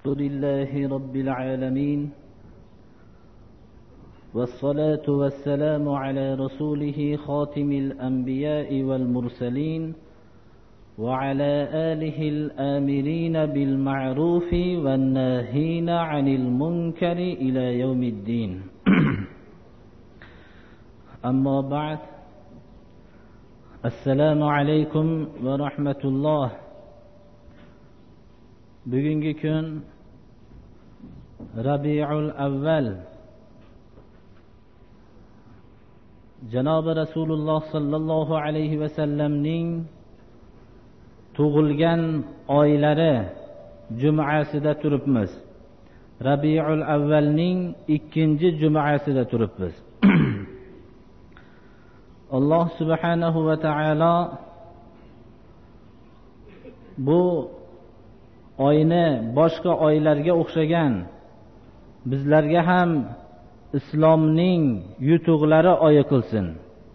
الحمد لله رب العالمين، والصلاة والسلام على رسوله خاتم الأنبياء والمرسلين، وعلى آله الآمرين بالمعروف والناهين عن المنكر إلى يوم الدين. أما بعد، السلام عليكم ورحمة الله. Bugungi kun Rabiul Avval, Janobi Rasululloh sallallohu alayhi va sallamning tug'ilgan oylari jum'asida turibmiz. Rabiul Avvalning 2-chi jum'asida turibmiz. Alloh subhanahu va taolo bu oyni boshqa oylarga o'xshagan bizlarga ham islomning yutuqlari oyi qilsin.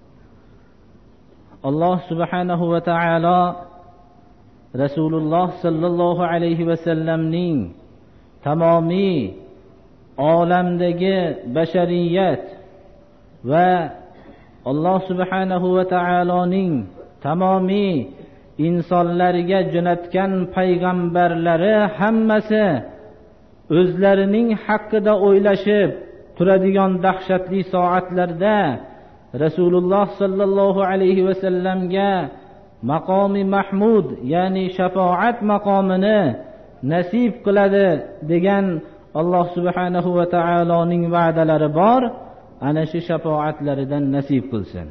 Alloh subhanahu va taolo Rasululloh sallallohu alayhi va sallamning tamomiy olamdagi bashariyat va Alloh subhanahu va taoloning tamomiy insonlarga jo'natgan payg'ambarlari hammasi o'zlarining haqida o'ylashib turadigan dahshatli soatlarda Rasululloh sallallohu alayhi va sallamga maqomi mahmud, ya'ni shafaat maqomini nasib qiladi degan Alloh subhanahu va taoloning va'dalari bor. Ana shu shafoatlaridan nasib qilsin.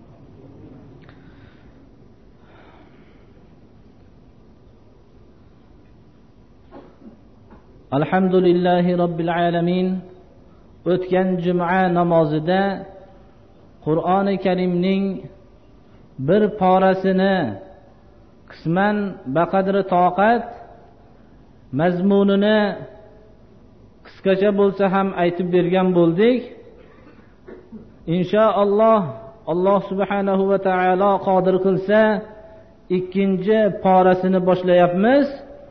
Alhamdulillahi Rabbil alamin. O'tgan juma namozida Qur'oni Karimning bir porasini qisman baqadri toqat mazmunini qisqacha bo'lsa ham aytib bergan bo'ldik. Inshaalloh Alloh subhanahu va taolo qodir qilsa 2-chi porasini boshlayapmiz.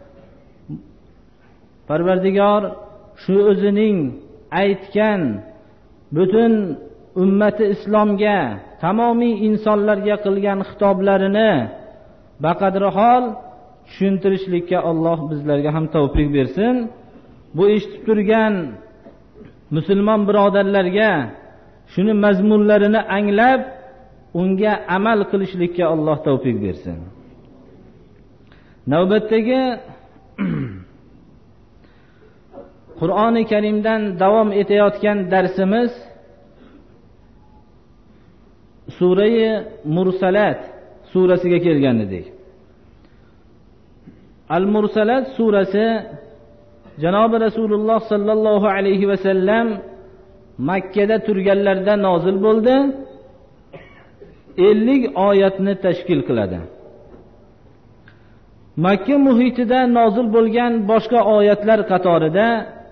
Parvardigor shu o'zining aytgan butun ummati islomga, tamomiy insonlarga qilgan xitoblarini baqadri hol tushuntirishlikka Alloh bizlarga ham tavfiq bersin. Bu eshitib turgan musulmon birodarlarga shuni mazmunlarini anglab unga amal qilishlikka Alloh tavfiq bersin. Navbatdagi Qur'oni Karimdan davom etayotgan darsimiz Surai Mursalat surasiga kelgan edik. Al-Mursalat surasi Janobi Rasululloh sallallohu alayhi va sallam Makkada turganlarda nozil bo'ldi. 50 oyatni tashkil qiladi. Makka muhitida nozil bo'lgan boshqa oyatlar qatorida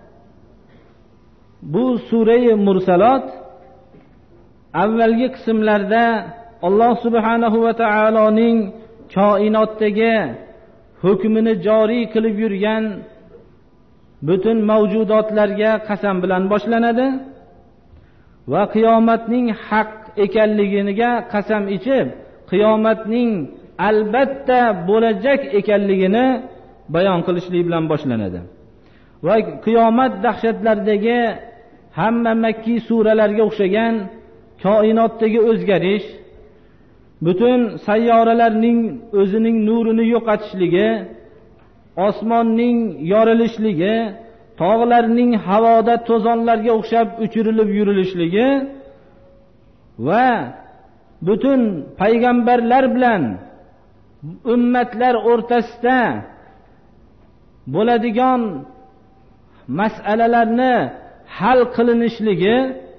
bu Surai Mursalat avvalgi qismlarda Alloh subhanahu va taoloning koinotdagi hukmini joriy qilib yurgan butun mavjudotlarga qasam bilan boshlanadi va qiyomatning haq ekanligiga qasam ichib, qiyomatning albatta bo'lajak ekanligini bayon qilishlik bilan boshlanadi. Va qiyomat dahshatlaridagi hamma makki suralarga o'xshagan koinotdagi o'zgarish, butun sayyoralarning o'zining nurini yo'qotishligi, osmonning yorilishligi, tog'larning havoda to'zonlarga o'xshab uchirilib yurilishligi va butun payg'ambarlar bilan ummatlar o'rtasida bo'ladigan masalalarni hal qilinishligi,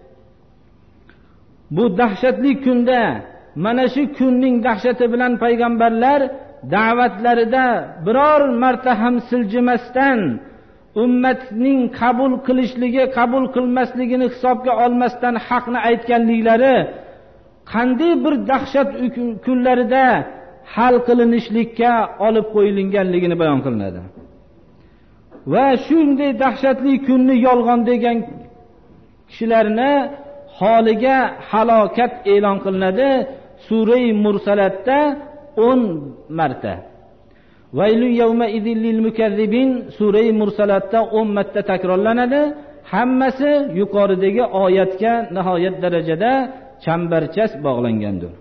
bu dahshatli kunda mana shu kunning dahshati bilan payg'ambarlar da'vatlarida biror marta ham siljimasdan ummatning qabul qilishligi, qabul qilmasligini hisobga olmasdan haqni aytganliklari qanday bir dahshat kunlarida hal qilinishlikka olib qo'yilganligini bayon qilinadi. va shunday dahshatli kunni yolg'on degan kishilarni holiga halokat e'lon qilinadi. Sura-i Mursalatda 10 marta. Vaylun yawma idil lil mukazzibin Sura-i Mursalatda 10 marta takrorlanadi. Hammasi yuqoridagi oyatga nihoyat darajada chambarchas bog'langandir.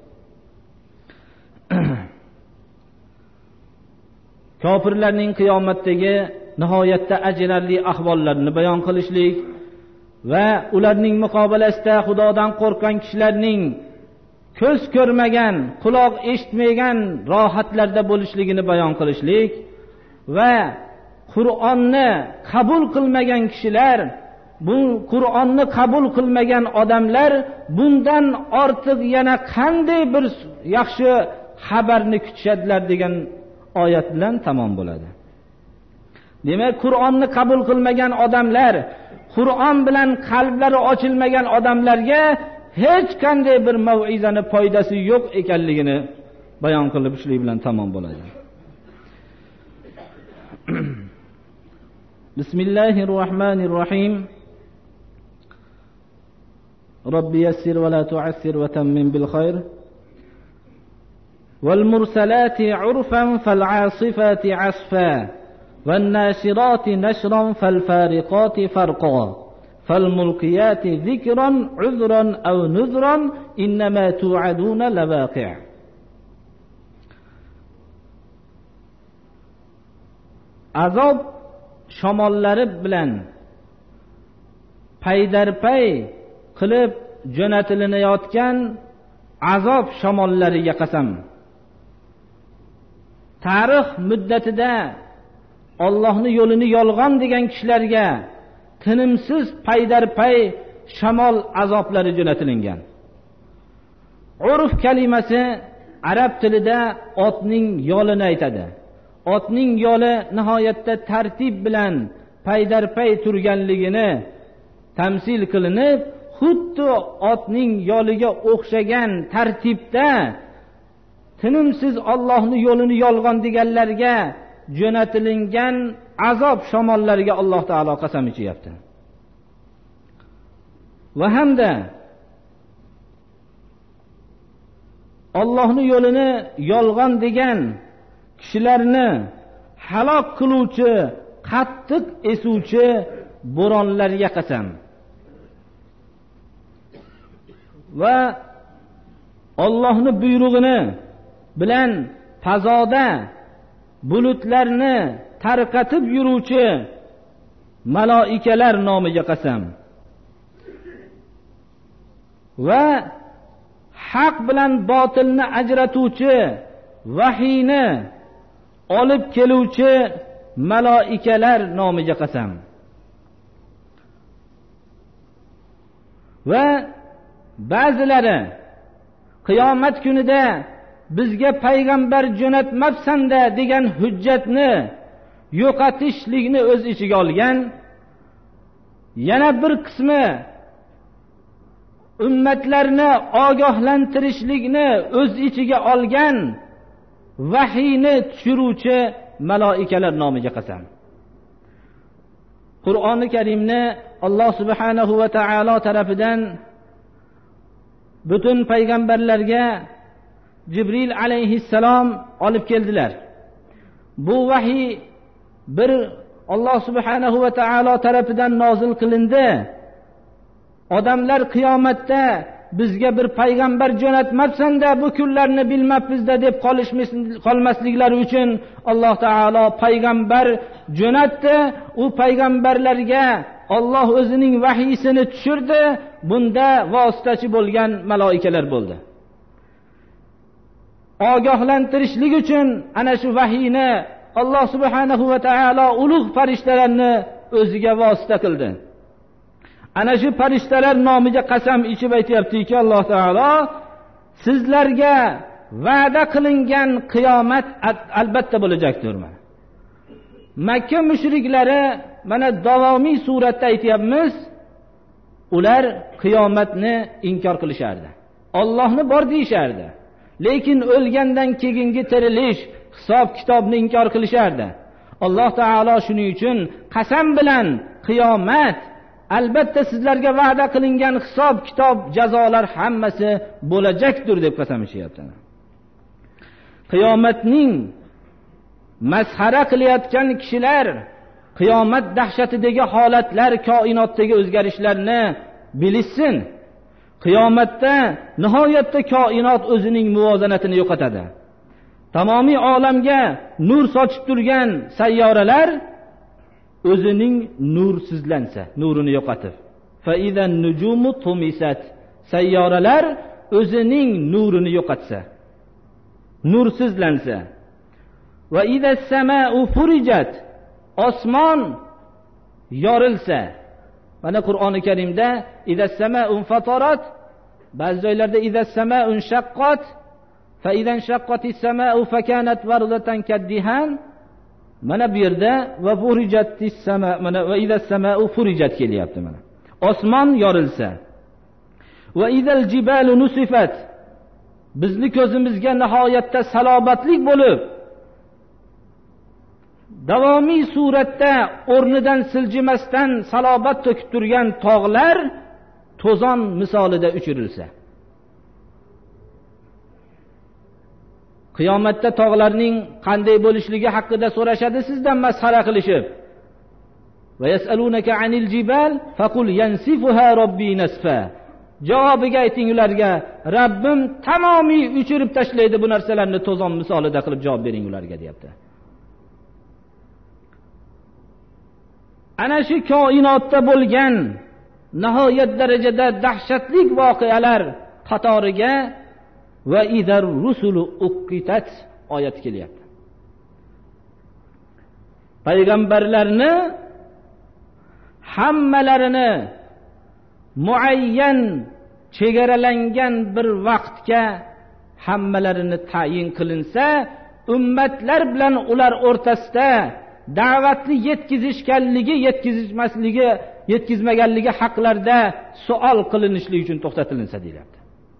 Kofirlarning qiyomatdagi nihoyatda ajrarli ahvollarini bayon qilishlik va ularning muqobalasida Xudodan qo'rqgan kishilarning ko'z ko'rmagan, quloq eshitmagan rohatlarda bo'lishligini bayon qilishlik va Qur'onni qabul qilmagan kishilar, bu Qur'onni qabul qilmagan odamlar bundan ortiq yana qanday bir yaxshi xabarni kutishadilar degan oyat bilan tamom bo'ladi. Demak, Qur'onni qabul qilmagan odamlar, Qur'on bilan qalblari ochilmagan odamlarga hech qanday bir mav'izani foydasi yo'q ekanligini bayon qilib ishlik bilan tamom bo'ladi. Bismillahirrohmanirrohim. Robbi yassir va la tu'assir va tammim bil khayr. Wal mursalati 'urfan fal 'asifati 'asfa wan nashirati nashran fal fariqati farqa fal mulqiyati dhikran 'udhran aw nudhran innama tu'aduna lawaqi'. Azob shamollari bilan paydarpay qilib jo'natilinayotgan azob shamollariga qasam. Tarix muddatida Allohning yo'lini yolg'on degan kishilarga tinimsiz paydarpay shamol azoblari jo'natilingan. Urf kalimasi arab tilida otning yo'lini aytadi. Otning yo'li nihoyatda tartib bilan paydarpay turganligini tamsil qilinib, xuddi otning yo'liga o'xshagan tartibda tinimsiz Allohning yo'lini yolg'on deganlarga jo'natilingan azob shamollariga Alloh taolo qasam ichyapti. Va hamda Allohning yo'lini yolg'on degan kishilarni halok qiluvchi, qattiq esuvchi bo'ronlarga qasam. Va Allohning buyrug'ini bilan fazoda bulutlarni tarqatib yuruvchi maloikalar nomiga qasam. Va haq bilan botilni ajratuvchi, vahiyni olib keluvchi maloikalar nomiga qasam. Va ba'zilari qiyomat kunida bizga payg'ambar jo'natmabsan-da degan hujjatni yo'qotishlikni o'z ichiga olgan. Yana bir qismi ummatlarni ogohlantirishlikni o'z ichiga olgan vahiyni tushiruvchi maloikalar nomiga qasam. Qur'oni Karimni Alloh subhanahu va taolo tarafidan butun payg'ambarlarga Jibril alayhissalom olib keldilar. Bu vahiy bir Alloh subhanahu va taolo tarafidan nozil qilindi. Odamlar qiyomatda bizga bir payg'ambar jo'natmabsan-da, bu kunlarni bilmabmiz-da deb qolmasliklari uchun Alloh taolo payg'ambar jo'natdi. U payg'ambarlarga Alloh o'zining vahiysini tushirdi. Bunda vositachi bo'lgan maloikalar bo'ldi. Ogohlantirishlik uchun ana shu vahiyni Alloh subhanahu va taolo ulug' farishtalarni o'ziga vosita qildi. Ana shu farishtalar nomiga qasam ichib aytayaptiki, Alloh taolo sizlarga va'da qilingan qiyomat albatta bo'lajakdir. Makka mushriklari mana davomiy suratda aytayapmiz, ular qiyomatni inkor qilishardi. Allohni bor deyishardi. Lekin o'lgandan keyingi tirilish, hisob kitobni inkor qilishardi. Alloh taolo shuning uchun qasam bilan qiyomat, albatta sizlarga va'da qilingan hisob kitob, jazolar hammasi bo'lajakdir deb qasam ichyapti. Qiyomatning masxara qilayotgan kishilar qiyomat dahshatidagi holatlar, koinotdagi o'zgarishlarni bilishsin. Qiyomatda nihoyatda koinot o'zining muvozanatini yo'qotadi. Tamomiy olamga nur sochib turgan sayyoralar o'zining nursizlansa, nurini yo'qotib, fa idan nujumu tumisat, sayyoralar o'zining nurini yo'qotsa, nursizlansa, va idas samau furijat, osmon yorilsa. Mana Qur'oni Karimda idas samau fatarat, ba'zi joylarda idas samau shaqqat, fa idan shaqqatis samau fakanat wardatan kaddihan. Mana bu yerda va furijatis sama, mana va idas samau furijat kelyapti. Mana osmon yorilsa, va idal jibalu nusifat, bizni ko'zimizga nihoyatda salobatlik bo'lib davomiy suratda o'rnidan siljimasdan salobat to'kib turgan tog'lar to'zon misolida uchirilsa. Qiyomatda tog'larning qanday bo'lishligi haqida so'rashadi sizdan masxara qilishib. Va yasalunaka anil jibal faqul yansifuha robbi nasfa. Javobiga ayting ularga, Rabbim tamomiy uchirib tashlaydi bu narsalarni to'zon misolida qilib javob bering ularga, deyapti. Ana shu koinotda bo'lgan nihoyat darajada dahshatli voqealar qatoriga va idar rusulu uqitat oyat kelyapti. Payg'ambarlarni hammalarini muayyan chegaralangan bir vaqtga hammalarini tayin qilinsa, ummatlar bilan ular o'rtasida da'vatni yetkazishganligi, yetkazishmasligi, yetkazmaganligi haqlarda savol qilinishligi uchun to'xtatilinsa deyiladi.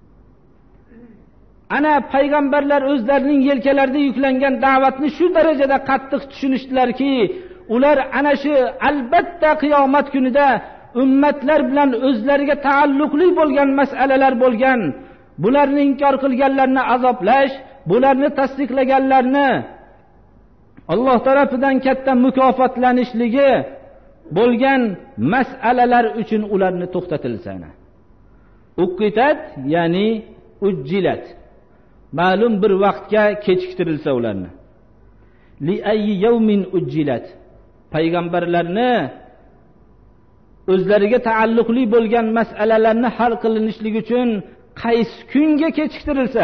Ana payg'ambarlar o'zlarining yelkalarida yuklangan da'vatni shu darajada qattiq tushunishdilarki, ular ana shu albatta qiyomat kunida ummatlar bilan o'zlariga taalluqli bo'lgan masalalar bo'lgan, bularni inkor qilganlarni azoblash, bularni tasdiqlaganlarni Alloh tarafidan katta mukofotlanishligi bo'lgan masalalar uchun ularni to'xtatilsa. Uqitat ya'ni ujjilat, ma'lum bir vaqtga kechiktirilsa ularni. Li ayyi yawmin ujjilat, payg'ambarlarni o'zlariga taalluqli bo'lgan masalalarni hal qilinishligi uchun qaysi kunga kechiktirilsa.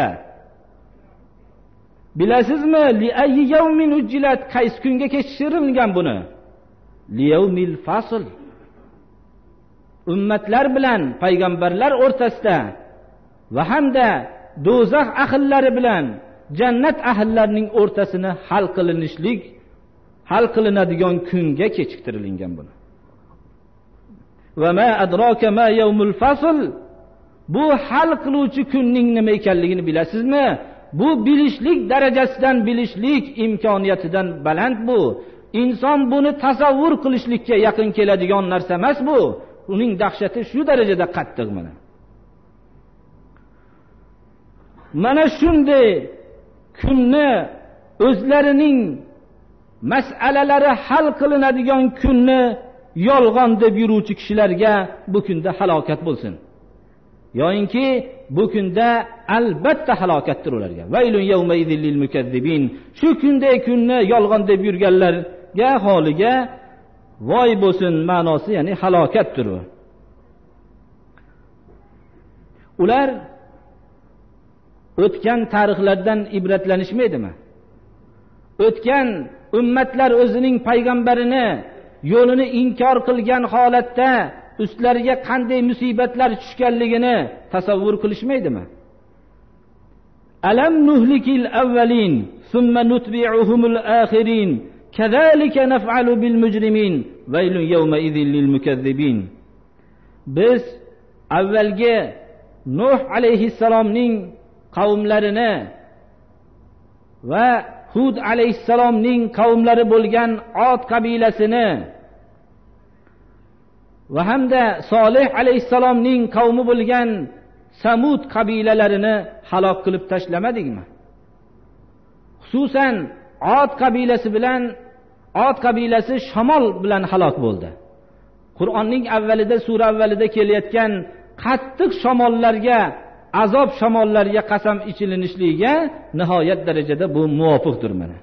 Bilasizmi? Li ayyi yawmin ujjilat, qaysi kunga kechiktirilgan buni? Li yawmil fasl, ummatlar bilan payg'ambarlar o'rtasida va hamda do'zax ahllari bilan jannat ahllarining o'rtasini hal qilinadigan kunga kechiktirilgan buni. Va ma adraka ma yawmul fasl, bu hal qiluvchi kunning nima ekanligini bilasizmi? Bu bilishlik darajasidan, bilishlik imkoniyatidan baland bu. Inson buni tasavvur qilishlikka yaqin keladigan narsa emas bu. Uning dahshati shu darajada qattiq mana. Mana shunday kunni, o'zlarining masalalari hal qilinadigan kunni yolg'on deb yuruvchi kishilarga bu kunda halokat bo'lsin. Yo'inki bu kunda albatta halokatdir ularga. Vaylun yawma idhil lil mukazzibin. Shu kunday kunni yolg'on deb yurganlarga holiga voy bo'lsin ma'nosi, ya'ni halokatdir u. Ular o'tgan tarixlardan ibratlanishmaydimi? O'tgan ummatlar o'zining payg'ambarini yo'lini inkor qilgan holatda ustlariga qanday musibatlar tushganligini tasavvur qilishmaydimi? Alam nuhlikil avvalin thumma nutbi'uhumul akhirin kazalika naf'alu bil mujrimin vaylun yawma idhil lil mukazzibin. Biz avvalgi Nuh alayhissalomning qavmlarini va Hud alayhissalomning qavmlari bo'lgan Od qabilasini va hamda Solih alayhissalomning qavmi bo'lgan Samud qabilalarini halok qilib tashlamadikmi? Xususan Od qabilasi shamol bilan halok bo'ldi. Qur'onning avvalida, sura avvalida kelayotgan qattiq shamollarga, azob shamollarga qasam ichilinishligiga nihoyat darajada bu muvofiqdir mana.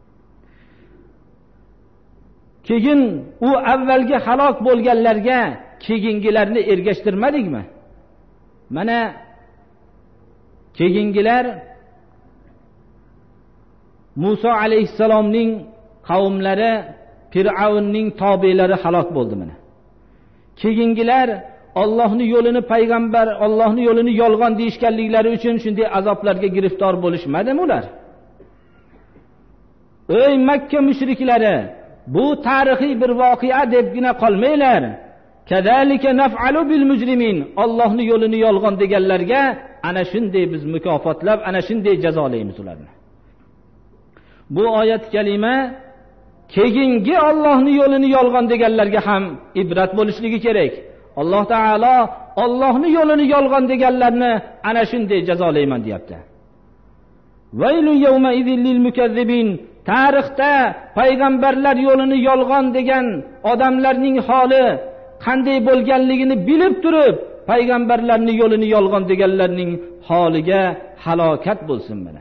Keyin u avvalgi halok bo'lganlarga keyingilarni ergashtirmadikmi? Mana keyingilar Musa alayhissalomning qavmlari, Fir'avnning tobelari halok bo'ldi mana. Keyingilar Allohning yo'lini payg'ambar, Allohning yo'lini yolg'on deyishganliklari uchun shunday azoblarga giriftor bo'lishmadimi ular? Ey Makka mushriklari, bu tarixiy bir voqea debgina qolmanglar. Kadalika naf'alu bil mujrimin. Allohning yo'lini yolg'on deganlarga ana shunday biz mukofotlab, ana shunday jazolaymiz ularni. Bu oyat kalima keyingi Allohning yo'lini yolg'on deganlarga ham ibrat bo'lishligi kerak. Alloh taolo Allohning yo'lini yolg'on deganlarni ana shunday jazolayman deyapti. Vaylun yawma idhil lil mukazzibin. Tarixda payg'ambarlar yo'lini yolg'on degan odamlarning holi qanday bo'lganligini bilib turib, payg'ambarlarning yo'lini yolg'on deganlarning holiga halokat bo'lsin mana.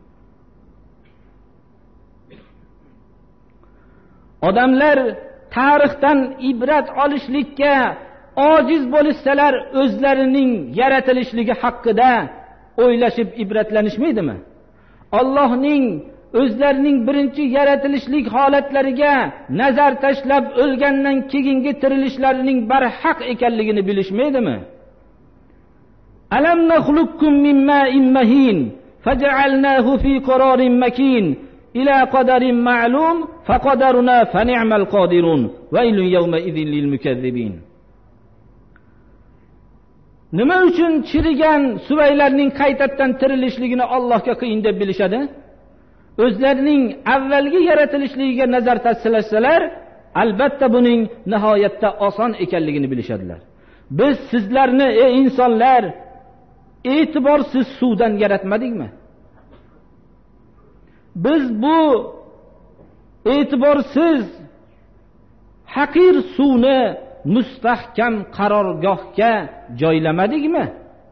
Odamlar tarixdan ibrat olishlikka ojiz bo'lsalar, o'zlarining yaratilishligi haqida o'ylashib ibratlanishmaydimi? Allohning o'zlarining birinchi yaratilishlik holatlariga nazar tashlab o'lgandan keyingi tirilishlarining barhaq ekanligini bilishmaydimi? Alam nakhluqkum min ma'in mahin faj'alnahu fi qararin makin ila qadarin ma'lum faqadarna fa ni'mal qadirun waylun yawma idhil lil mukazzibin. Nima uchun chirigan suvaylarning qaytadan tirilishligini Allohga qiyin deb bilishadi? O'zlarining avvalgi yaratilishligiga nazar tashlasalar, albatta buning nihoyatda oson ekanligini bilishadilar. Biz sizlarni ey insonlar e'tiborsiz suvdan yaratmadikmi? Biz bu e'tiborsiz haqir suvni mustahkam qarorgohga joylamadikmi?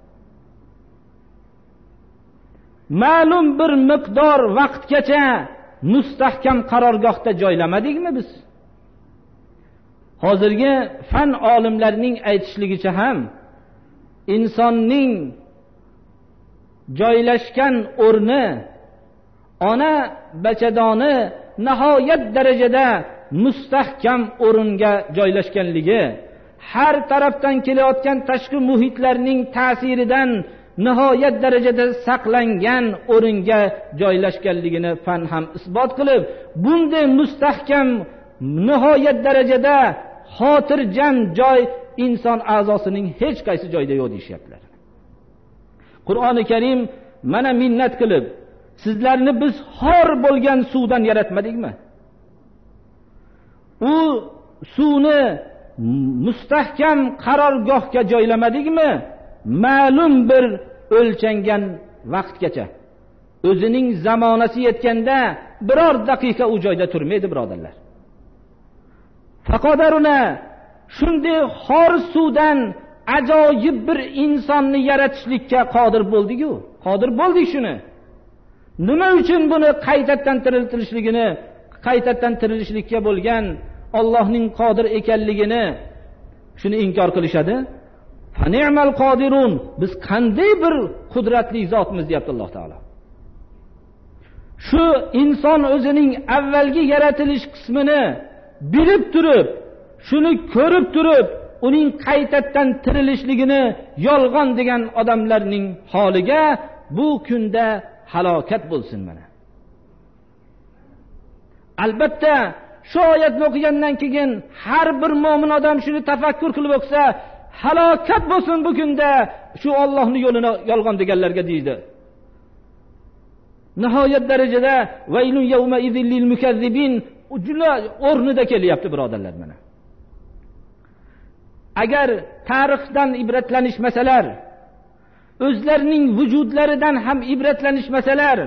Ma'lum bir miqdor vaqtgacha mustahkam qarorgohda joylamadikmi biz? Hozirgi fan olimlarining aytishligicha ham insonning joylashgan o'rni, ona bachadoni nihoyat darajada mustahkam o'ringa joylashganligi, har tarafdan kelayotgan tashqi muhitlarning ta'siridan nihoyat darajada saqlangan o'ringa joylashganligini fan ham isbot qilib, bunday mustahkam nihoyat darajada xotirjam joy inson a'zosining hech qaysi joyda yo'q deyaptilar. Qur'oni Karim mana minnat qilib, sizlarni biz xor bo'lgan suvdan yaratmadikmi? U suvni mustahkam qarorgohga joylamadikmi? Ma'lum bir o'lchangan vaqtgacha. O'zining zamonasi yetganda biror daqiqa u joyda turmaydi, birodarlar. Faqadaruna, shunday xor suvdan ajoyib bir insonni yaratishlikka qodir bo'ldik-ku. Qodir bo'ldik shuni. Nima uchun buni qaytadan tirilishlikka bo'lgan Allohning qodir ekanligini shuni inkor qilishadi? Fa ni'mal qodirun. Biz qanday bir qudratli zotmiz deyapti Alloh taolo. Shu inson o'zining avvalgi yaratilish qismini bilib turib, shuni ko'rib turib, uning qaytadan tirilishligini yolg'on degan odamlarning holiga bu kunda halokat bo'lsin mana. Albatta shu oyatni o'qigandan keyin har bir mo'min odam shuni tafakkur qilib o'qsa, halokat bo'lsin bu kunda shu Allohning yo'lini yolg'on deganlarga deydi. nihoyat darajada vaylun yawma idhil lil mukazzibin juda o'rnida kelyapti birodarlar. Mana agar tarixdan ibratlanishmasalar, o'zlarining vujudlaridan ham ibratlanishmasalar,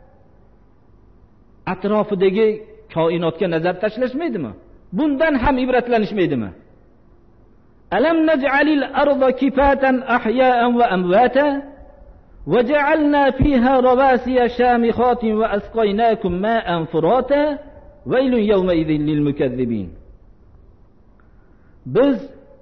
atrofidagi koinotga nazar tashlashmaydimi? Bundan ham ibratlanishmaydimi? Alam naj'alil arda kifatan ahya'an wa amwata wa ja'alna fiha rawasiya shamikhatin wa asqaynakum ma'an furata waylun yawma idhil lil mukazzibin. Biz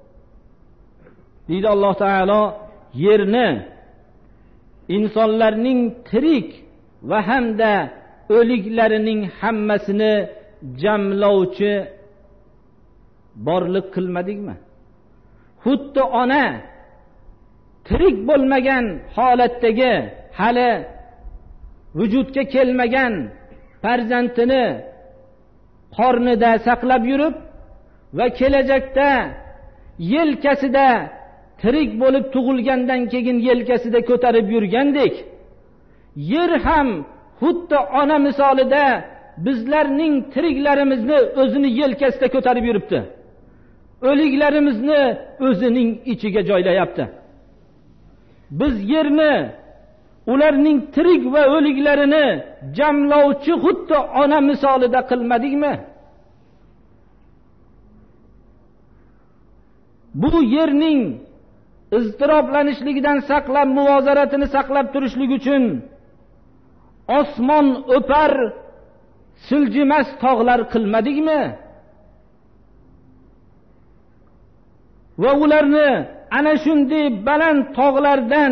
deydi Alloh taolo yerni insonlarning tirik va hamda o'liklarining hammasini jamlovchi borliq qilmadikmi? Xuddi ona tirik bo'lmagan holatdagi hali vujudga kelmagan farzandini qornida saqlab yurib va kelajakda yelkasida tirik bo'lib tug'ilgandan keyin yelkasida ko'tarib yurgandek, yer ham xuddi ona misolida bizlarning tiriklarimizni o'zini yelkasida ko'tarib yuribdi. O'liklarimizni o'zining ichiga joylayapti. Biz yerni, ularning tirik va o'liklarini jamlovchi xuddi ona misolida qilmadikmi? Bu yerning iztiroblanishligidan saqlab, muvozaratini saqlab turishlik uchun osmon o'par siljimas tog'lar qilmadikmi? Va ularni ana shunday baland tog'lardan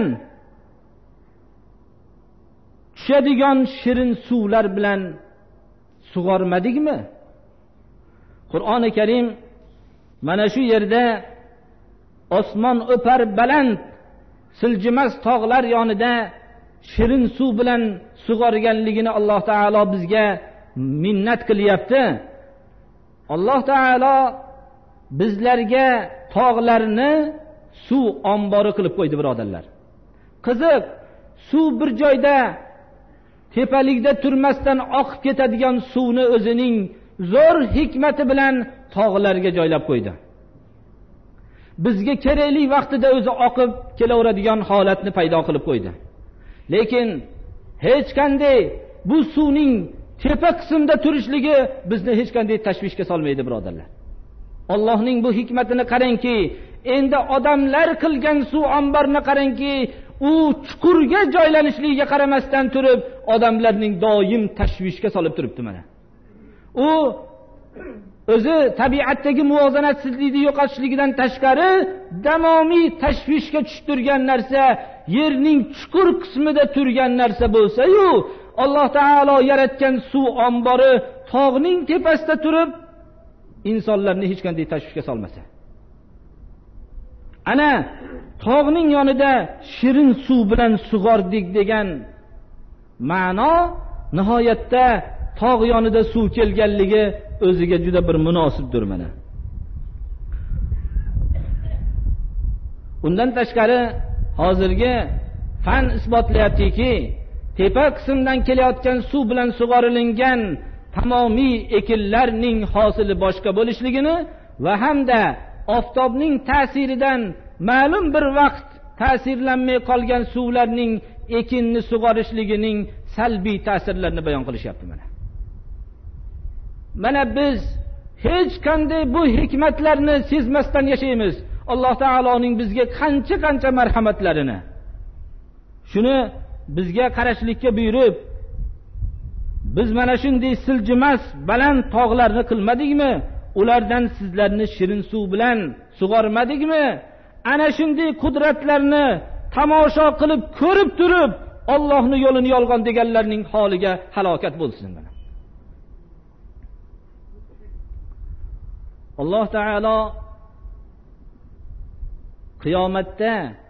tushadigan shirin suvlar bilan sug'ormadikmi? Qur'oni Karim mana shu yerda osmon o'par baland siljimas tog'lar yonida shirin suv bilan sug'organligini Alloh taolo bizga minnat qilyapti. Alloh taolo bizlarga tog'larni suv ombori qilib qo'ydi birodarlar. Qiziq, suv bir joyda tepalikda turmasdan oqib ketadigan suvni o'zining zo'r hikmati bilan tog'larga joylab qo'ydi. Bizga kerakli vaqtida o'zi oqib kelaveradigan holatni paydo qilib qo'ydi. Lekin hech qanday bu suvning tepa qismida turishligi bizni hech qanday tashvishga solmaydi birodarlar. Allohning bu hikmatini qarangki, endi odamlar qilgan suv omborini qarangki, u chuqurga joylanishligiga qaramasdan turib, odamlarning doim tashvishga solib turibdi mana. U o'zi tabiatdagi muvozanatsizlikni yo'qotishligidan tashqari damomiy tashvishga tushtirgan narsa yerning chuqur qismida turgan narsa bo'lsa-yu, Alloh taolo yaratgan suv ombori tog'ning tepasida turib insonlarni hech qanday tashvishga solmasa. Ana tog'ning yonida shirin suv bilan sug'ordik degan ma'no nihoyatda tog' yonida suv kelganligi o'ziga juda bir munosibdir mana. Undan tashqari hozirgi fan isbotlayaptiki, tepa qismdan kelayotgan suv bilan sug'orilingan tamomiy ekinlarning hosili boshqa bo'lishligini va hamda oftobning ta'siridan ma'lum bir vaqt ta'sirlanmay qolgan suvlarning ekinni sug'orishligining salbiy ta'sirlarini bayon qilishyapti mana. Mana biz hech qanday bu hikmatlarni sezmasdan yashaymiz. Alloh taoloning bizga qancha marhamatlarini. Shuni bizga qarashlikka buyurib, biz mana shunday siljimas baland tog'larni qilmadikmi? Ulardan sizlarni shirin suv bilan sug'ormadikmi? Ana shunday qudratlarni tomosha qilib ko'rib turib, Allohning yo'lini yolg'on deganlarning holiga halokat bo'lsin mana. Alloh taolo qiyomatda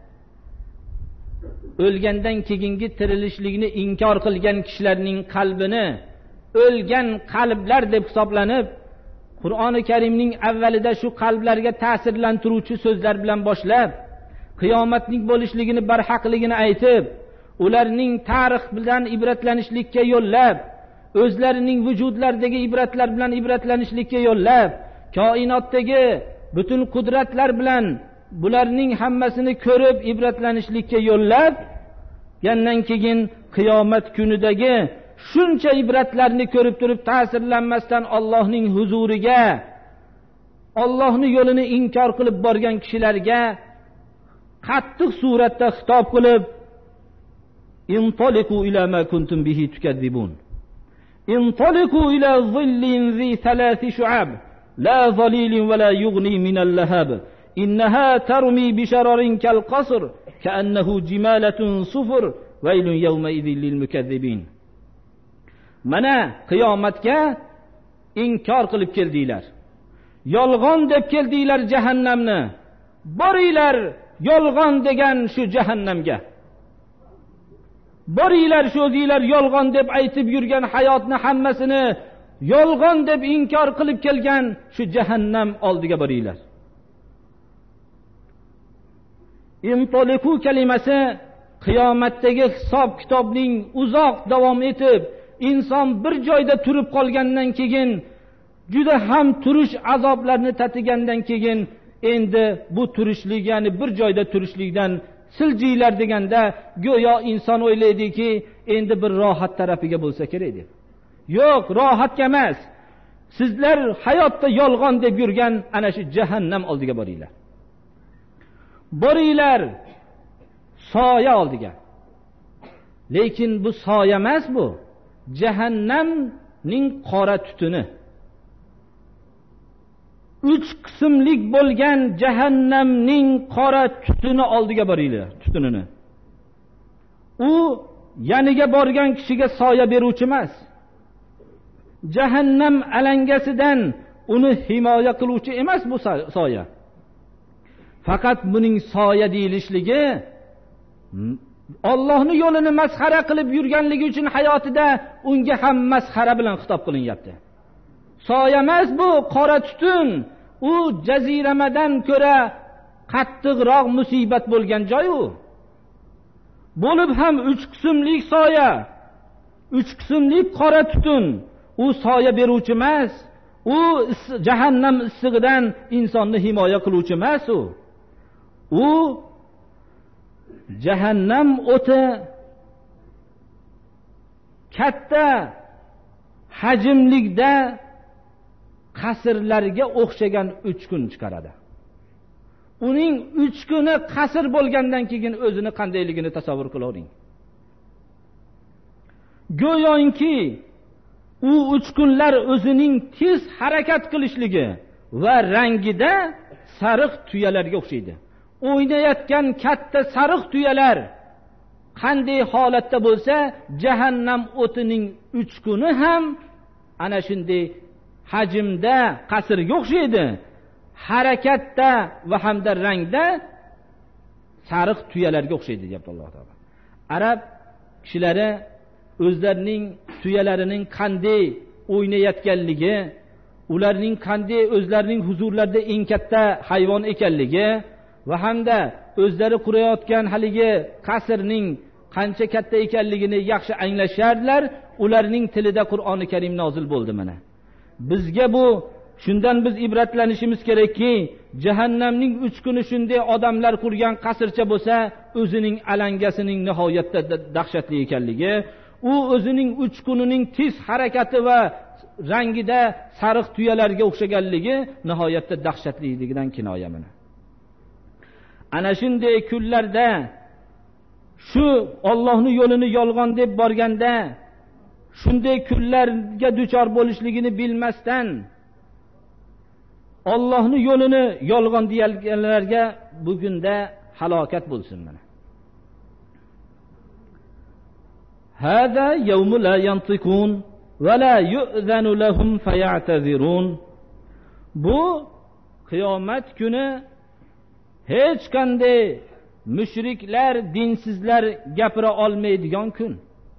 o'lgandan keyingi tirilishlikni inkor qilgan kishilarning qalbini o'lgan qalblar deb hisoblanib, Qur'oni Karimning avvalida shu qalblarga ta'sirlantiruvchi so'zlar bilan boshlab, qiyomatning bo'lishligini barhaqligini aytib, ularning tarix bilan ibratlanishlikka yo'llab, o'zlarining vujudlaridagi ibratlar bilan ibratlanishlikka yo'llab, koinotdagi butun qudratlar bilan bularning hammasini ko'rib ibratlanishlikka yo'llab, yandan keyin qiyomat kunidagi shuncha ibratlarni ko'rib turib ta'sirlanmasdan Allohning huzuriga, Allohning yo'lini inkor qilib borgan kishilarga qattiq suratda xitob qilib, intaliqu ila ma kuntum bihi tukadzibun, intaliqu ila zillin zi thalathi shu'ab la zalilin wa la yughni min al-lahab innaha tarmi bi shararin kal qasr ka'annahu jimalatun sufur waylun yawma idhil lil mukazzibin. Mana qiyomatga inkor qilib keldinglar, yolg'on deb keldinglar jahannamni. Boringlar yolg'on degan shu jahannamga. Boringlar shu o'zinglar yolg'on deb aytib yurgan hayotni hammasini yolg'on deb inkor qilib kelgan shu jahannam oldiga boringlar. Intoliqu kalimasi qiyomatdagi hisob kitobning uzoq davom etib, inson bir joyda turib qolgandan keyin, juda ham turish azoblarini tatigandan keyin, endi bu turishlik, ya'ni bir joyda turishlikdan siljiylar deganda go'yo inson o'ylaydiki, endi bir rohat tarafiga bo'lsa kerak deb. Yo'q, rohatga emas. Sizlar hayotda yolg'on deb yurgan ana shu jahannam oldiga boringlar. Boringlar soya oldiga. Lekin bu soya emas, bu jahannamning qora tutuni. 3 qismlik bo'lgan jahannamning qora tutuni oldiga boringlar, tutunini. U yaniga borgan kishiga soya beruvchi emas. Jahannam alangasidan uni himoya qiluvchi emas bu soya. Faqat buning soya deyilishligi Allohning yo'lini masxara qilib yurganligi uchun hayotida unga ham masxara bilan xitob qilinyapti. Soya emas bu, qora tutun. U jaziramadan ko'ra qattiqroq musibat bo'lgan joy u. Bo'lib ham 3 qismlik soya, 3 qismlik qora tutun. U soya beruvchi emas. U jahannam issig'idan insonni himoya qiluvchi emas u. U jahannam o'ti katta hajmlikda qasrlarga o'xshagan 3 kun chiqaradi. Uning 3 kuni qasr bo'lgandan keyin o'zini qandayligini tasavvur qilavering. Go'yoki u 3 kunlar o'zining tez harakat qilishligi va rangida sariq tuyalarga o'xshaydi. O'ynayotgan katta sariq tuyalar qanday holatda bo'lsa, jahannam o'tining 3 kuni ham ana shunday hajmda qasrga o'xshaydi. Harakatda va hamda rangda sariq tuyalarga o'xshaydi deyapti Alloh taolo. Arab kishilari o'zlarining tuyalarining qanday o'ynayotganligi, ularning qanday o'zlarining huzurlarida eng katta hayvon ekanligi va hamda o'zlari qurayotgan haligi qasrning qancha katta ekanligini yaxshi anglashardilar. Ularning tilida Qur'oni Karim nozil bo'ldi mana. Bizga bu shundan biz ibratlanishimiz kerakki, jahannamning 3 kuni shunday odamlar qurgan qasrcha bo'lsa, o'zining alangasining nihoyatda dahshatli ekanligi, u o'zining 3 kunining tez harakati va rangida sariq tuyalarga o'xshaganligi nihoyatda dahshatliligidan kinoya mana. Ana shunday kunlarda shu Allohning yo'lini yolg'on deb borganda, shunday kunlarga duchor bo'lishligini bilmasdan Allohning yo'lini yolg'on deganlarga bugunda halokat bo'lsin mana. Hada yawmu la yantiqun va la yu'zanu lahum fayatazirun. Bu qiyomat kuni hech qanday mushriklar, dinsizlar gapira olmaydigan kun.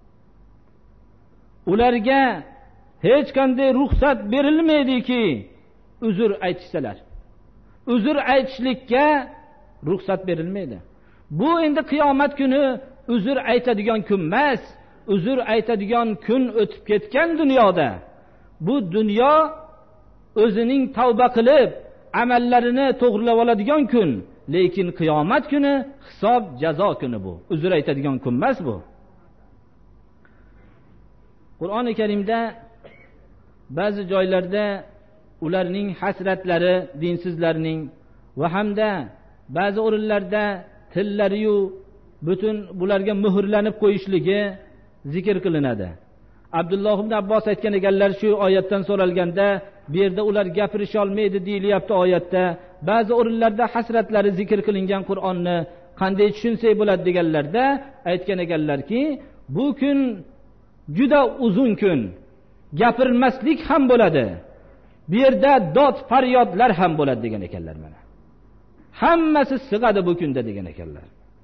Ularga hech qanday ruxsat berilmaydiki, uzr aytsalar. Uzr aytishlikka ruxsat berilmaydi. Bu endi qiyomat kuni uzr aytadigan kun emas. Uzr aytadigan kun o'tib ketgan dunyoda. Bu dunyo o'zining tavba qilib amallarini to'g'rilab oladigan kun. Lekin qiyomat kuni hisob jazo kuni bu. Uzr aytadigan kun emas bu. Qur'oni Karimda ba'zi joylarda ularning hasratlari, dinsizlarning va hamda ba'zi o'rinlarda tillari yu butun bularga muhrlanib qo'yishligi zikr qilinadi. Abdulloh ibn Abbos aytgan ekanlar, shu oyatdan so'ralganda, bu yerda ular gapirisha olmaydi deyilyapti oyatda. Ba'zi o'rinlarda hasratlari zikr qilingan Qur'onni qanday tushunsak bo'ladi deganlarda aytgan ekanlarki, bu kun juda uzun kun. Gapirmaslik ham bo'ladi. Bu yerda dod faryodlar ham bo'ladi degan ekanlar mana. Hammasi sig'adi bu kunda degan ekanlar.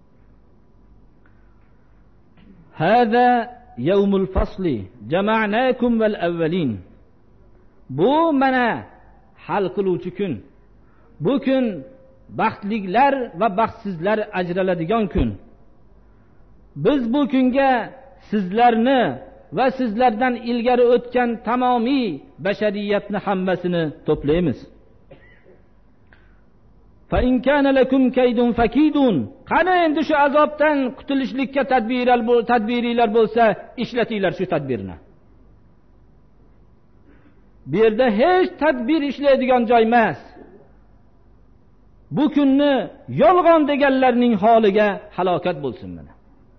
Hada yawmul fasli jama'nakum val awwalin. Bu mana hal qiluvchi kun. Bu kun baxtliklar va baxtsizlar ajraladigan kun. Biz bu kunga sizlarni va sizlardan ilgari o'tgan tamomiy bashariyatni hammasini to'playmiz. Fa in kana lakum kaydun fakidun. Qani endi shu azobdan qutulishlikka tadbiringlar bo'lsa, ishlatinglar shu tadbirni. Bu yerda hech tadbir ishlaydigan joy emas. Bu kunni yolg'on deganlarning holiga halokat bo'lsin mana.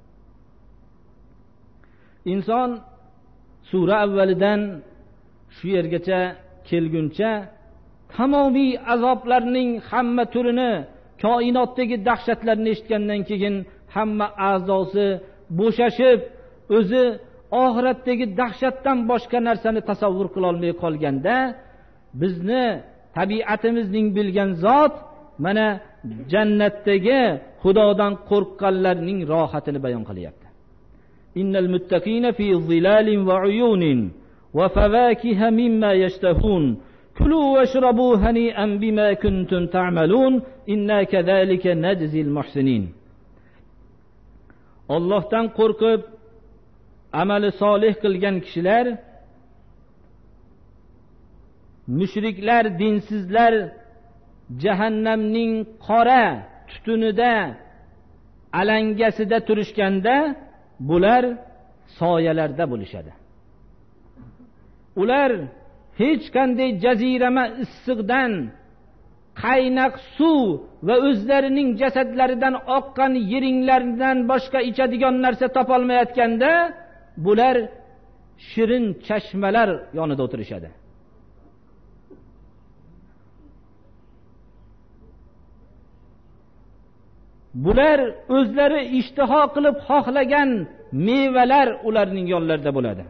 Inson sura avvalidan shu yergacha kelguncha tamomiy azoblarning hamma turini, koinotdagi dahshatlarni eshitgandan keyin hamma a'zosi bo'shashib, o'zi oxiratdagi dahshatdan boshqa narsani tasavvur qila olmay qolganda, bizni tabiatimizning bilgan zot mana jannatdagi Xudodan qo'rqqanlarning rohatini bayon qilyapti. Innal muttaqina fi zilalin va uyunin va fawakiha mimma yashtahun. Kulu washrabu hani'an bima kuntum ta'malun. Inna kadhalika najzil muhsinin. Allohdan qo'rqib amali solih qilgan kishilar, mushriklar, dinsizlar jahannamning qora tutunida, alangasida turishganda bular soyalarda bo'lishadi. Ular hech qanday jazirama issiqdan, qaynoq suv va o'zlarining jasadlaridan oqqan yiringlardan boshqa ichadigan narsa topolmayotganda, bular shirin chashmalar yonida o'tirishadi. Bular o'zlari ishtiho qilib xohlagan mevalar ularning yonlarida bo'ladi.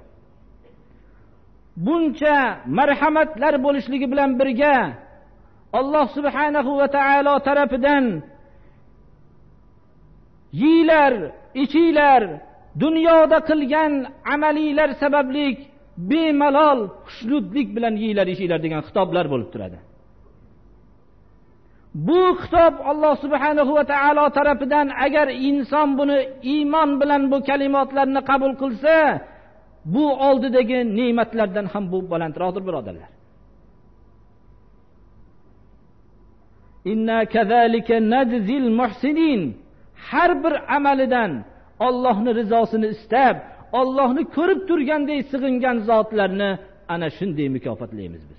Buncha marhamatlar bo'lishligi bilan birga Alloh subhanahu va taolo tarafidan yeylar, ichinglar, dunyoda qilgan amaliylar sababli bemalol xushludlik bilan yeylar, ichinglar degan xitoblar bo'lib turadi. Bu xitob Alloh subhanahu va taolo tarafidan agar inson buni iymon bilan bu kalimatlarni qabul qilsa, bu oldidagi ne'matlardan ham bu balandroqdir, birodarlar. Inna kadhalika najzil muhsinin. Har bir amalidan Allohning rizosini istab, Allohni ko'rib turgandek sig'ingan zotlarni ana shunday mukofotlaymiz biz.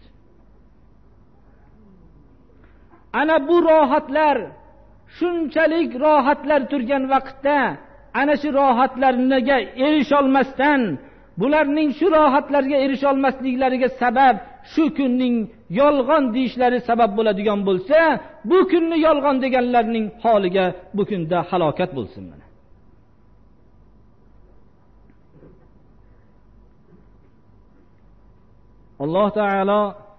Ana bu rohatlar, shunchalik rohatlar turgan vaqtda ana shu rohatlarga erisholmasdan, bularning shu rohatlarga erisholmasliklariga sabab shu kunning yolg'on deyishlari sabab bo'ladigan bo'lsa, bu kunni yolg'on deganlarning holiga bu kunda halokat bo'lsin mana. Alloh taolo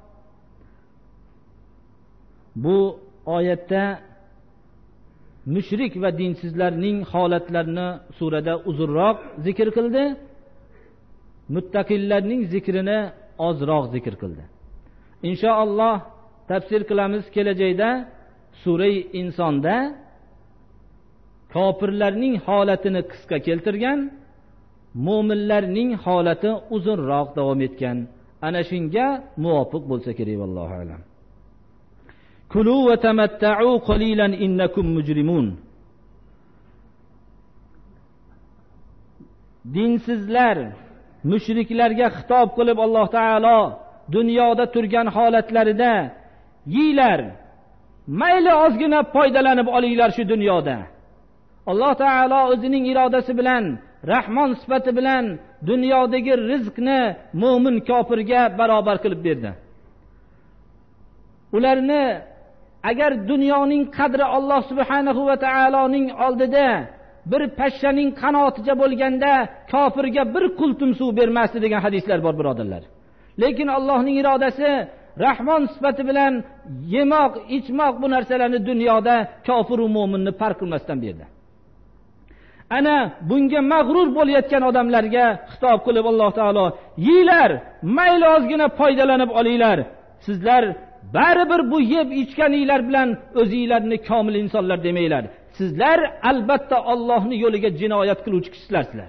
bu oyatda mushrik va dinsizlarning holatlarini surada uzunroq zikr qildi. Muttaqillarning zikrini ozroq zikr qildi. Inshaalloh tafsir qilamiz kelajakda sura Insonda kofirlarning holatini qisqa keltirgan, mo'minlarning holati uzunroq davom etgan. Ana shunga muvofiq bo'lsa kerak, vallohu alam. Kulu va tamatta'u qalilan innakum mujrimun. Dinsizlar, mushriklarga xitob qilib Alloh taolo dunyoda turgan holatlarida yeylar, mayli ozgina foydalanib olinglar shu dunyoda. Alloh taolo o'zining irodasi bilan, Rahmon sifati bilan dunyodagi rizqni mo'min kofirga barobar qilib berdi. Ularni agar dunyoning qadri Alloh subhanahu va taoloning oldida bir pashshaning qanoticha bo'lganda kofirga bir qultum suv bermasdi degan hadislar bor, birodarlar. Lekin Allohning irodasi, Rahmon sifati bilan yemoq, ichmoq bu narsalarni dunyoda kofir va mo'minni farq qilmasdan berdi. Ana bunga mag'rur bo'layotgan odamlarga xitob qilib Alloh taolo, yeylar, mayli ozgina foydalanib olinglar. Sizlar baribir bu yeb ichganinglar bilan o'zingizlarni komil insonlar demanglar. Sizlar albatta Allohning yo'liga jinoyat qiluvchi kishilarsizlar.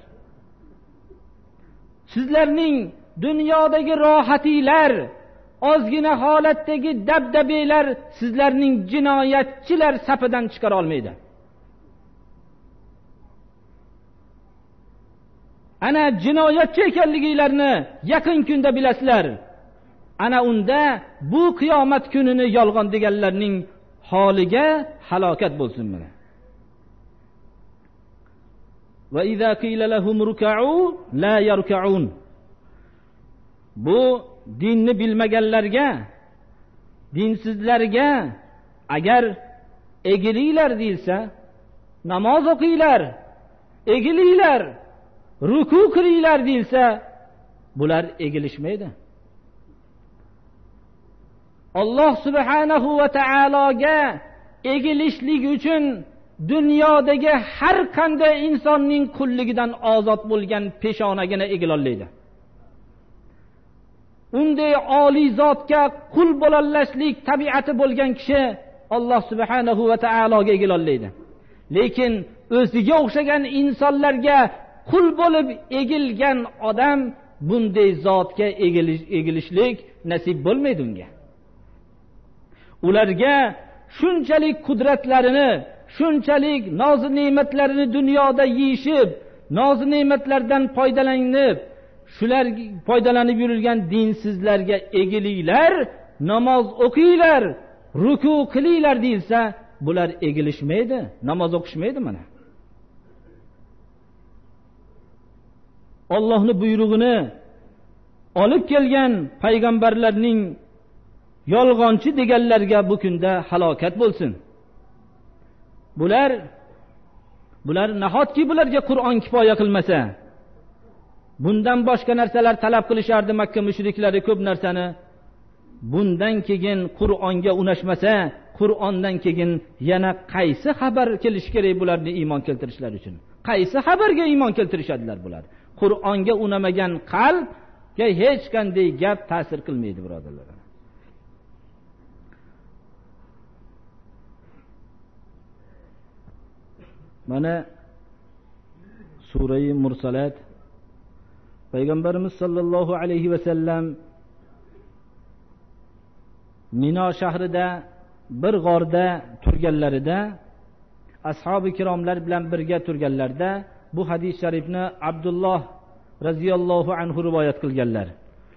Sizlarning dunyodagi rohatinglar, ozgina holatdagi dabdabanglar sizlarning jinoyatchilar safidan chiqara olmaydi. Ana jinoyatchi ekanliginglarni yaqin kunda bilasizlar. Ana unda bu qiyomat kunini yolg'on deganlarning holiga halokat bo'lsin mana. Va idza qila lahum ruk'u la yarka'un. Bu dinni bilmaganlarga, dinsizlarga agar egilinglar deyilsa, namoz o'qinglar, egilinglar, ruku qilinglar deyilsa, bular egilishmaydi. Alloh subhanahu va taologa egilishlik uchun dunyodagi har qanday insonning qulligidan ozod bo'lgan peshonagina egilolmaydi. Unday oliy zotga qul bo'lolashlik tabiati bo'lgan kishi Alloh subhanahu va taologa egilolmaydi. Lekin o'ziga o'xshagan insonlarga qul bo'lib egilgan odam bunday zotga egilishlik nasib bo'lmaydi unga. Ularga shunchalik qudratlarini, shunchalik noz ne'matlarini dunyoda yeyishib, noz ne'matlardan foydalanib, shular foydalanib yurilgan dinsizlarga egilinglar, namoz o'qinglar, ruku qilinglar deyilsa, bular egilishmaydi, namoz o'qishmaydi mana. Allohning buyrug'ini olib kelgan payg'ambarlarning yolg'onchi deganlarga bu kunda halokat bo'lsin. Bular nahotki bularga Qur'on kifoya qilmasa, bundan boshqa narsalar talab qilishardi Makka mushriklari ko'p narsani. Bundan keyin Qur'onga unashmasa, Qur'ondan keyin yana qaysi xabar kelish kerak bularni iymon keltirishlar uchun? Qaysi xabarga iymon keltirishadilar bular? Qur'onga unamagan qalbga hech qanday gap ta'sir qilmaydi, birodarlar. Mana Sura-i Mursalat Payg'ambarimiz sollallohu alayhi va sallam Mino shahrida bir g'orda turganlarida, ashabi kiromlar bilan birga turganlarida bu hadis sharifni Abdulloh radhiyallohu anhu rivoyat qilganlar.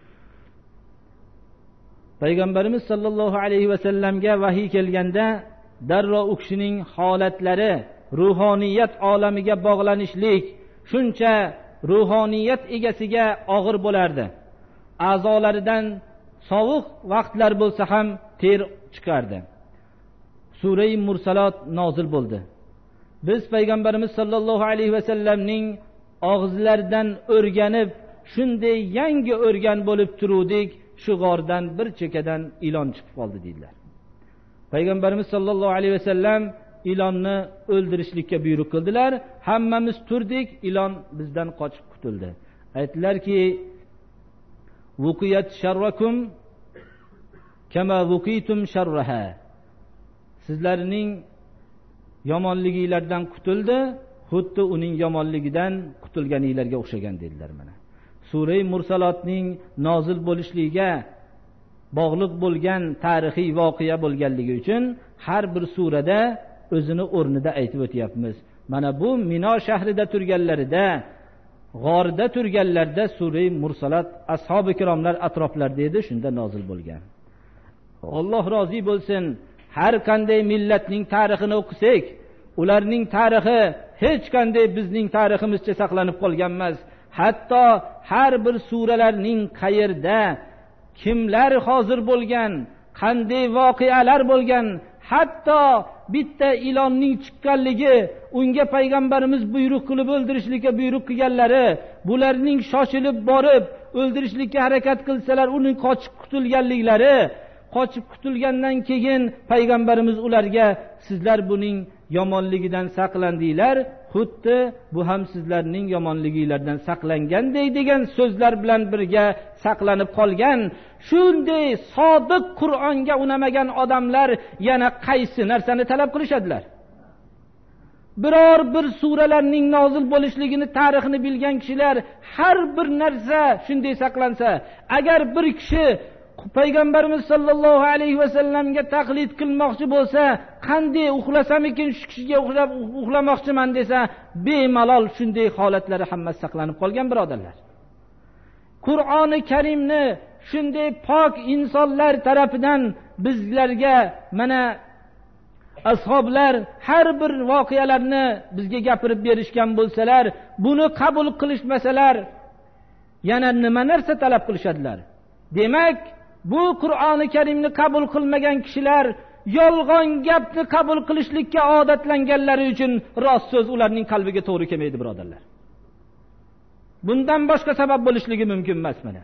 Payg'ambarimiz sollallohu alayhi va sallamga vahiy kelganda darrov u kishining holatlari, ruhoniyat olamiga bog'lanishlik shuncha ruhoniyat egasiga og'ir bo'lardi. A'zolaridan sovuq vaqtlar bo'lsa ham ter chiqardi. Sura-i Mursalat nozil bo'ldi. Biz payg'ambarimiz sollallohu alayhi va sallamning og'izlaridan o'rganib, shunday yangi o'rgan bo'lib turuvdik, shu g'ordan bir chekadan ilon chiqib qoldi dedilar. Payg'ambarimiz sollallohu alayhi va sallam ilonni o'ldirishlikka buyruq qildilar. Hammamiz turdik, ilon bizdan qochib qutuldi. Aytdilarki, vuqiyat sharrakum kama vuqitum sharraha. Sizlarning yomonliginglardan qutuldi, xuddi uning yomonligidan qutulganinglarga o'xshagan dedilar. Mana Sura-i Mursalotning nozil bo'lishligiga bog'liq bo'lgan tarixiy voqea bo'lganligi uchun har bir surada o'zini o'rnida aytib o'tyapmiz. Mana bu Mino shahrida turganlarida, g'orda turganlarda Sura-i Mursalat ashabi kiromlar atroflarida edi, shunda nozil bo'lgan. Alloh rozi bo'lsin. Har qanday millatning tarixini o'qisak, ularning tarixi hech qanday bizning tariximizcha saqlanib qolgan emas. Hatto har bir suralarning qayerda kimlar hozir bo'lgan, qanday voqealar bo'lgan, hatto bitta ilonning chiqqanligi, unga payg'ambarimiz buyruq qilib o'ldirishlikka buyruq qilganlari, bularning shoshilib borib o'ldirishlikka harakat qilsalar uning qochib qutulganliklari, qochib qutulgandan keyin payg'ambarimiz ularga sizlar buning yomonligidan saqlandinglar, xuddi bu ham sizlarning yomonliginglardan saqlanganday degan so'zlar bilan birga saqlanib qolgan. Shunday sodiq Qur'onga unamagan odamlar yana qaysi narsani talab qilishadilar? Biror bir suralarning nozil bo'lishligini, tarixini bilgan kishilar har bir narsa shunday saqlansa, agar bir kishi payg'ambarimiz sollallohu alayhi vasallamga taqlid qilmoqchi bo'lsa, qanday uxlasamikin shu kishiga uxlamoqchiman desa, bemalol shunday holatlari hammasi saqlanib qolgan birodarlar. Qur'oni Karimni shunday pok insonlar tarafidan bizlarga mana ashoblar har bir voqealarni bizga gapirib berishgan bo'lsalar, buni qabul qilishmasalar yana nima narsa talab qilishadilar? Demak, bu Qur'oni Karimni qabul qilmagan kishilar yolg'on gapni qabul qilishlikka odatlanganlari uchun rost so'z ularning qalbiga to'g'ri kelmaydi birodarlar. Bundan boshqa sabab bo'lishligi mumkin emas. Mana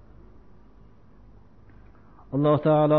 Alloh taolo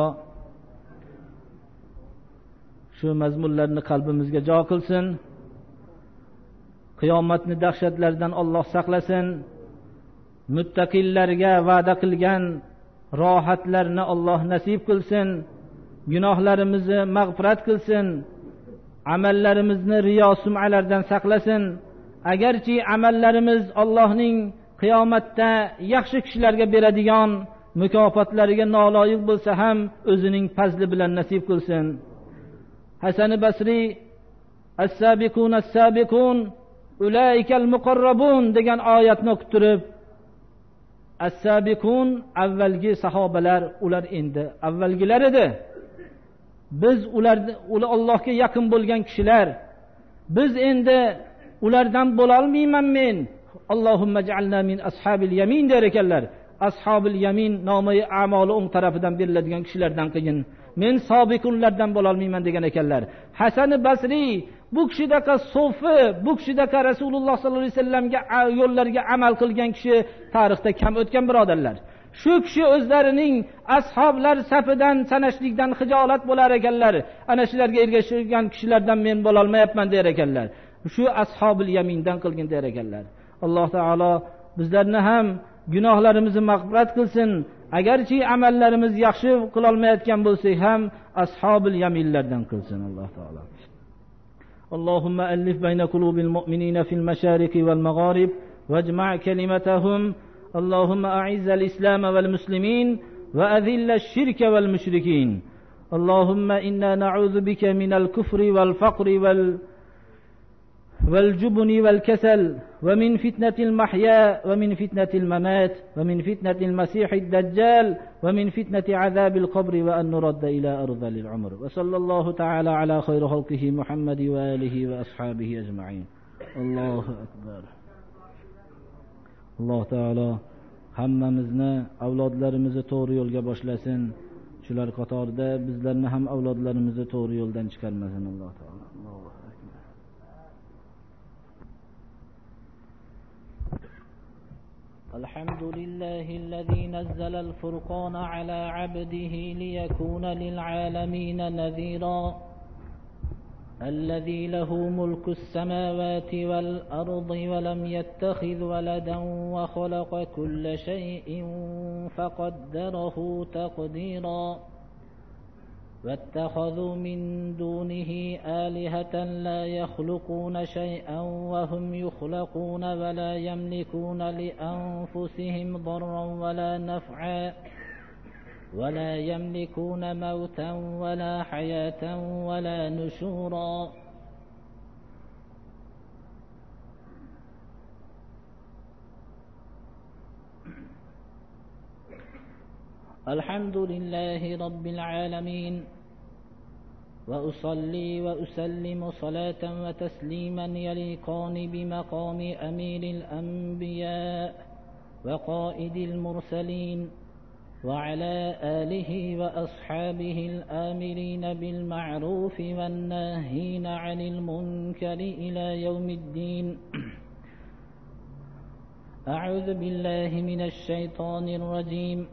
shu mazmunlarni qalbimizga jo qilsin. Qiyomatni dahshatlaridan Alloh saqlasin. Muttaqillarga va'da qilgan rohatlarni Alloh nasib qilsin. Gunohlarimizni mag'firat qilsin. Amallarimizni riyo sum'alardan saqlasin. Agarchi amallarimiz Allohning qiyomatda yaxshi kishilarga beradigan mukofotlariga noloyiq bo'lsa ham o'zining fazli bilan nasib qilsin. Hasan Basri as-sabiqun as-sabiqun ulaikal muqarrabun degan oyatni o'qib turib, as-sabiqun avvalgi sahobalar, ular endi avvalgilar edi. Biz ular Allohga yaqin bo'lgan kishilar. Biz endi ulardan bo'la olmayman men. Allohumma ij'alna min ashabil yamin der ekanlar. Ashabil yamin nomi a'moli o'ng tarafidan beriladigan kishilardan qilgin. Men sobiqunlardan bo'la olmayman degan ekanlar. Hasan Basri bu kishidaqa so'fi, bu kishidaqa Rasululloh sollallohu alayhi vasallamga yo'llariga amal qilgan kishi tarixda kam o'tgan birodarlar. Shu kishi o'zlarining ashoblar safidan sanashlikdan xijolat bo'lar ekanlar. Ana shularga ergashgan kishilardan men bo'la olmayapman der ekanlar. Shu ashabil yamindan qilgin der ekanlar. Alloh taolo bizlarni ham gunohlarimizni mag'firat qilsin. Agarchi amallarimiz yaxshi qila olmayotgan bo'lsak ham ashabil yaminlardan qilsin Alloh taolo. Allahumma allif bayna qulubil mu'minina fil mashariqi wal magharib wajma' kalimatahum. Allahumma a'izz al-islam wal muslimin wa adhill ash-shirka wal mushrikin. Allahumma inna na'udhu bika min al-kufri wal faqri والجبن والكسل ومن فتنة المحيا ومن فتنة الممات ومن فتنة المسيح الدجال ومن فتنة عذاب القبر وأن نرد إلى أرذل العمر. وصلى الله تعالى على خير خلقه محمد وآله وأصحابه أجمعين. الله أكبر. الله تعالى hammamizni avlodlarimizni to'g'ri yo'lga boshlasin. Shular qatorida bizlarni ham avlodlarimizni to'g'ri yo'ldan chiqarmasin Alloh taolo. الحمد لله الذي نزل الفرقان على عبده ليكون للعالمين نذيرا الذي له ملك السماوات والأرض ولم يتخذ ولدا وخلق كل شيء فقدره تقديرا واتخذوا من دونه آلهة لا يخلقون شيئا وهم يخلقون ولا يملكون لأنفسهم ضرا ولا نفعا ولا يملكون موتا ولا حياة ولا نشورا. الحمد لله رب العالمين، وأصلي وأسلم صلاة وتسليما يليقان بمقام أمير الأنبياء وقائد المرسلين، وعلى آله وأصحابه الآمرين بالمعروف والناهين عن المنكر إلى يوم الدين. أعوذ بالله من الشيطان الرجيم.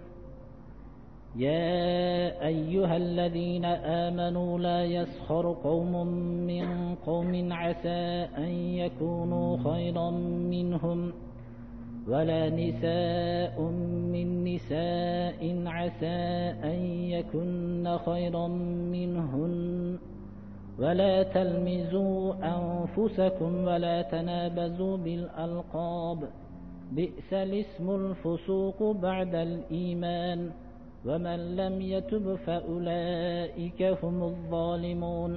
يا أيها الذين آمنوا لا يسخر قوم من قوم عسى أن يكونوا خيرا منهم ولا نساء من نساء عسى أن يكن خيرا منهن ولا تلمزوا أنفسكم ولا تنابزوا بالألقاب بئس الاسم الفسوق بعد الإيمان ومن لم يتب فأولئك هم الظالمون.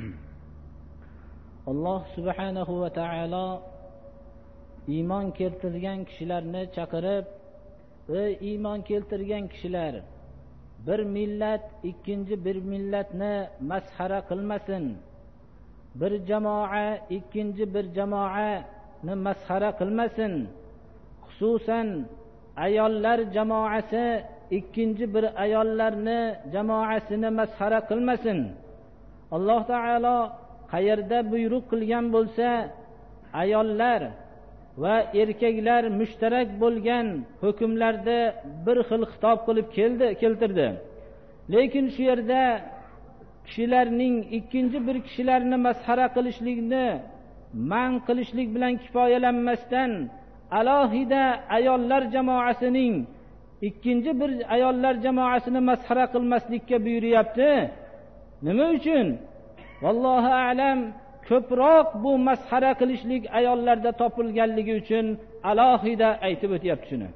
Allah subhanahu va ta'ala iymon keltirgan kishilarni chaqirib, ey iymon keltirgan kishilar, bir millat ikkinchi bir millatni masxara qilmasin, bir jamoa ikkinchi bir jamoani masxara qilmasin, xususan ayollar jamoasi ikkinchi bir ayollarni jamoasini masxara qilmasin. Alloh taolo qayerda buyruq qilgan bo'lsa, ayollar va erkaklar mushtarak bo'lgan hukmlarda bir xil xitob qilib keltirdi. Lekin shu yerda kishilarning ikkinchi bir kishilarni masxara qilishlikni man qilishlik bilan kifoyalanmasdan alohida ayollar jamoasining ikkinchi bir ayollar jamoasini masxara qilmaslikka buyuryapti. Nima uchun? Vallohu a'lam, ko'proq bu masxara qilishlik ayollarda topilganligi uchun alohida aytib o'tyapti shuni.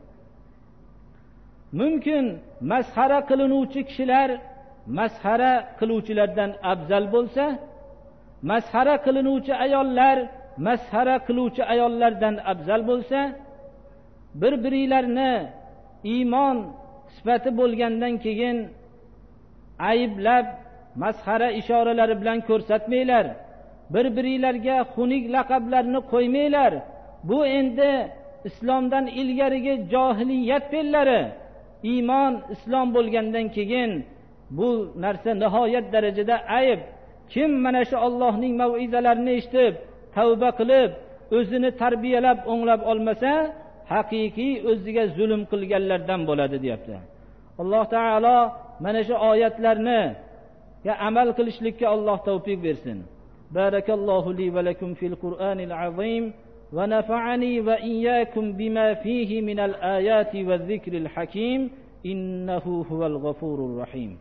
Mumkin masxara qilinuvchi kishilar masxara qiluvchilardan afzal bo'lsa, masxara qilinuvchi ayollar masxara qiluvchi ayollardan afzal bo'lsa, bir-birlarini iymon sifati bo'lgandan keyin ayblab masxara ishoralari bilan ko'rsatmanglar, bir-birlarga xunuk laqablarni qo'ymanglar. Bu endi islomdan ilgarigi johiliyat fe'llari. Iymon islom bo'lgandan keyin bu narsa nihoyat darajada ayb. Kim mana shu Allohning mav'izalarini eshitib tavba qilib o'zini tarbiyalab o'nglab olmasa, haqiqiy o'ziga zulm qilganlardan bo'ladi deyapti. Alloh taolo mana shu oyatlarni amal qilishlikka Alloh tavfiq bersin. Barakallohu li va lakum fil Qur'anil azim va nafa'ani va iyyakum bima fihi minal ayati va zikril hakim innahu huval ghafurur rahim.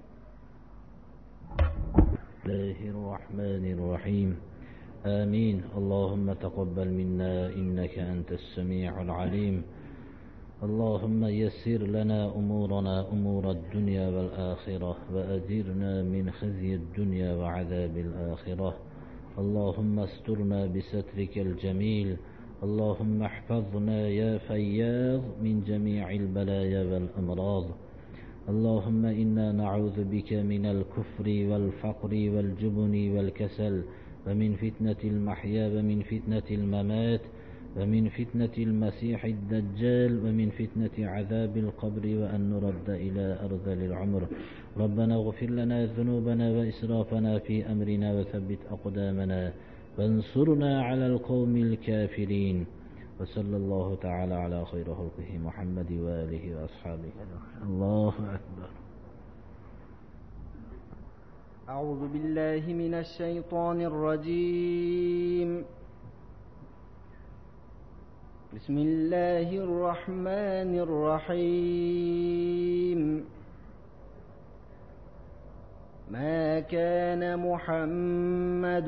Bismillahir rahim. آمين. اللهم تقبل منا إنك أنت السميع العليم. اللهم يسر لنا أمورنا أمور الدنيا والآخرة وأجرنا من خزي الدنيا وعذاب الآخرة. اللهم استرنا بسترك الجميل. اللهم احفظنا يا فياض من جميع البلايا والأمراض. اللهم إنا نعوذ بك من الكفر والفقر والجبن والكسل ومن فتنة المحيا ومن فتنة الممات ومن فتنة المسيح الدجال ومن فتنة عذاب القبر وأن نرد إلى أرذل العمر. ربنا اغفر لنا ذنوبنا وإسرافنا في أمرنا وثبت أقدامنا وانصرنا على القوم الكافرين. وصلى الله تعالى على خير خلقه محمد وآله وأصحابه. الله أكبر. أعوذ بالله من الشيطان الرجيم. بسم الله الرحمن الرحيم. ما كان محمد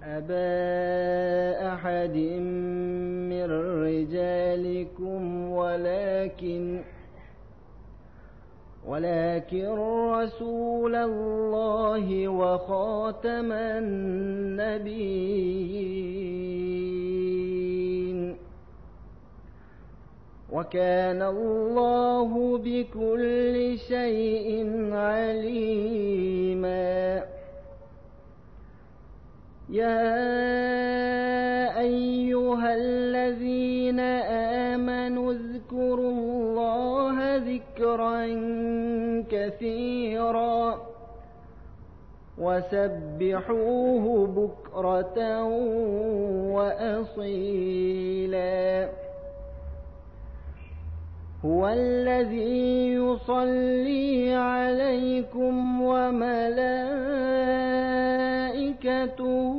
أبا أحد من رجالكم ولكن رسول الله وخاتم النبيين وكان الله بكل شيء عليما يا أيها الذين آمنوا اذكروا الله ذكرا كثيرا وسبحوه بكرة وأصيلا هو الذي يصلي عليكم وملائكته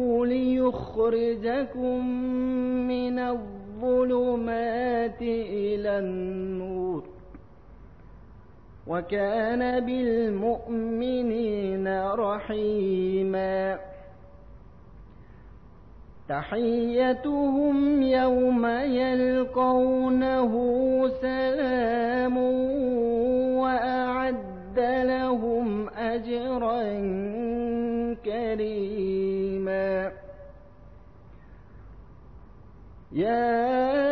ليخرجكم من الظلمات إلى النور وكان بالمؤمنين رحيما تحيتهم يوم يلقونه سلام وأعد لهم أجرا كريما يا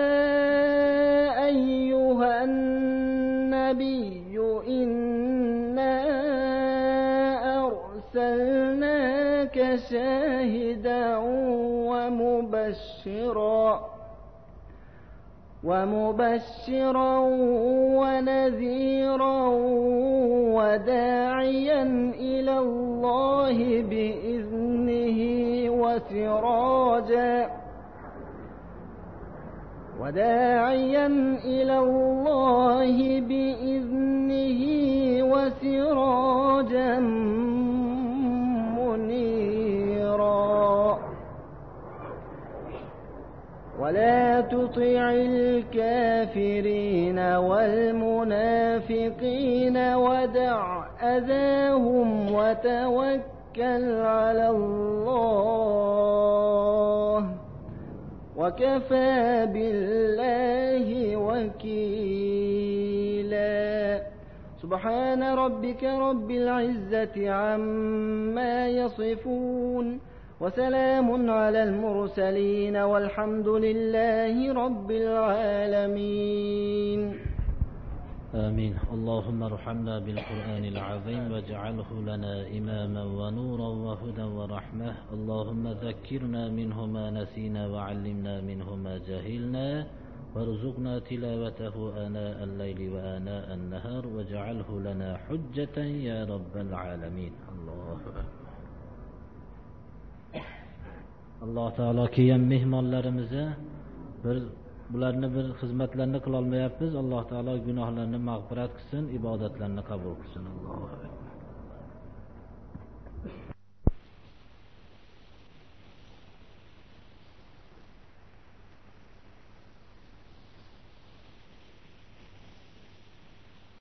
أيها النبي إنا أرسلناك شاهدا ومبشرا ونذيرا وداعيا إلى الله بإذنه وسراجا منيرا ولا تطع الكافرين والمنافقين ودع أذاهم وتوكل على الله وكفى بالله وكيلا سبحان ربك رب العزة عما يصفون وسلام على المرسلين والحمد لله رب العالمين آمين. اللهم ارحمنا بالقرآن العظيم واجعله لنا إماما ونورا وهدى ورحمة. اللهم ذكرنا منه ما نسينا وعلمنا منه ما جهلنا وارزقنا تلاوته آناء الليل وآناء النهار واجعله لنا حجة يا رب العالمين. الله أكبر. alloh taolo kelgan mehmonlarimizni bularni bir xizmatlarni qilolmayapmiz. Alloh taolo gunohlarni mag'firat qilsin, ibodatlarni qabul qilsin. Allohu